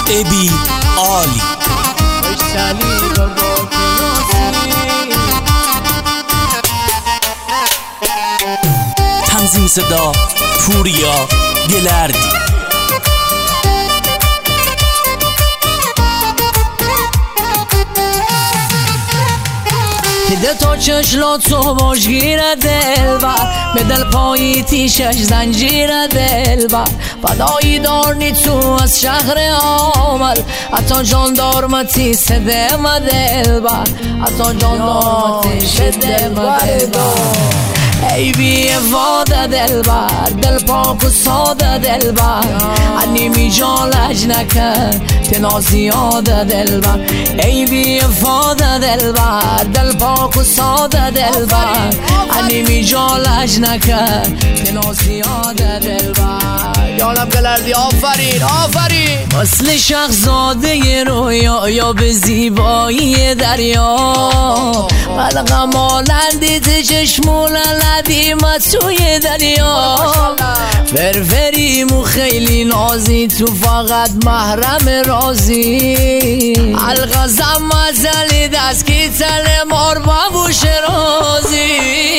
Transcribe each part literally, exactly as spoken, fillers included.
ابی عالی تنظیم صدا پوریا گلردی. ده تا چشلاتو مشگیر دلبر، به دل پایی تیشش زنجیر دلبر. فدایی دارنی تو از شهر عامل، حتی جاندارمتی سده ما دلبر، حتی جاندارمتی سده ما دلبر. ای بی واده دلبر، دل پاک و ساده دلبر، انی می جالج نکن تنا زیاده دلبر. ای بی واده دلبر، دل پاک و ساده دلبر، انی می جالج نکن تنا زیاده دلبر. یانم گلردی آفرین آفرین. مثل شخزاده رویا یا به زیبایی دریا، قلقم آلندی ته چشمون لدیمت توی دریا. فرفریم و خیلی نازی، تو فقط محرم رازی. الغزم مزلی دست کی تل مار بابوش رازی.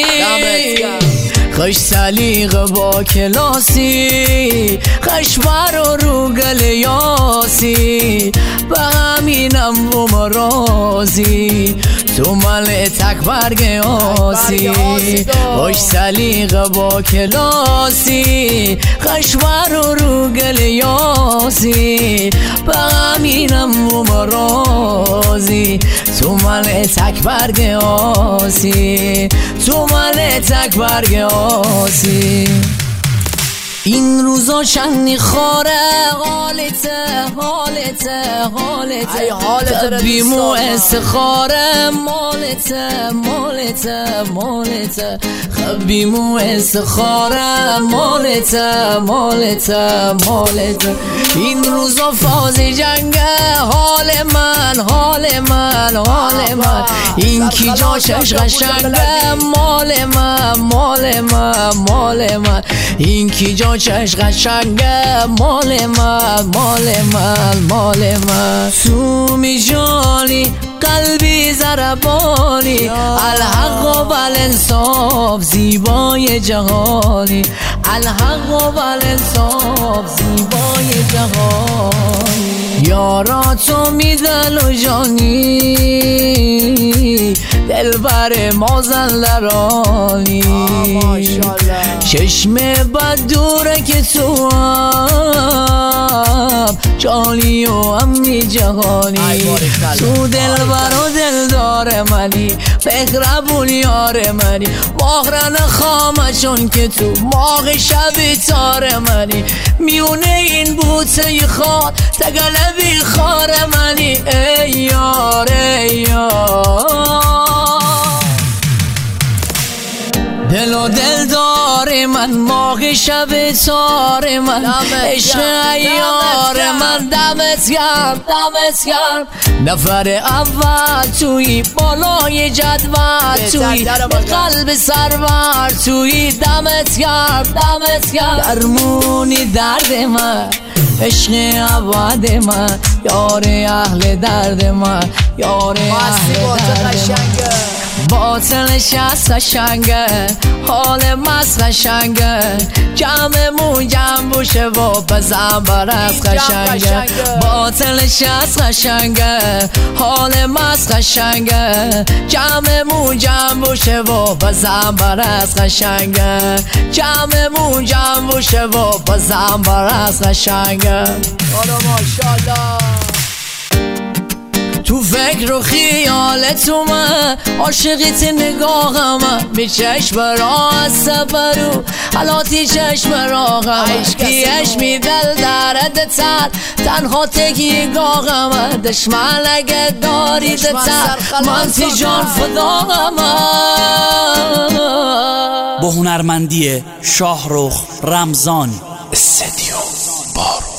خوش سلیق با کلاسی، خشبر و روگل یاسی، به همینم و مرازی. تو مل تک برگ آسی، خوش سلیق با کلاسی، خشبر و روگل یاسی، به همینم و مرازی. تو مل تک برگ آسی، تو مل تک برگ آسی. این روزا چندی خاره حالته حالته حالته، بیمو استخاره مالته مالته مالته، بیمو استخاره مالته مالته مالته. این روزا فازی جنگه حال من حال من حال من، این کی جاشش قشنگه مال من مال من مال من، این کی جا چش قشنگه مال من مال من مال من. تو می جانی قلبی زربانی، الحق و بالانصاف زیبای جهانی، الحق و بالانصاف زیبای جهانی. یارا تو می دل و جانی، دلبر مازندرانی. چشم بد دوره که تو هم جانی و امنی جهانی. تو دلبر و دلدار منی، فقربون یار منی، ماهرن خامه چون که تو ماغ شب تار منی. میونه این بوته خار تگلبی خار منی، ای یار ای یار. دل و دل دار من، ماغ شب تار من، عشق ایار من. دمت گرم دمت گرم، نفر اول توی بالای جدول توی، به قلب سرور توی. دمت گرم دمت گرم، درمونی درد من، عشق عباد من، یار اهل درد من، یار اهل درد من. باطلش از قشنگه، حال مست قشنگه، جمعمون جمع بوشه و بزن بر از قشنگه. باطلش از قشنگه، حال مست قشنگه، جمعمون جمع بوشه و بزن بر از قشنگه، جمعمون جمع بوشه و بزن بر از قشنگه. ماشاءالله. تو فکر و خیالت من، عاشقیت نگاهم، به چشم را از سفرو حالاتی چشم راهم، کیش می دل درد تر تنها تکی گاهم. دشمن اگه دارید تر من تی جان فداهم. با هنرمندی شاهرخ رمضان، استدیو بارو.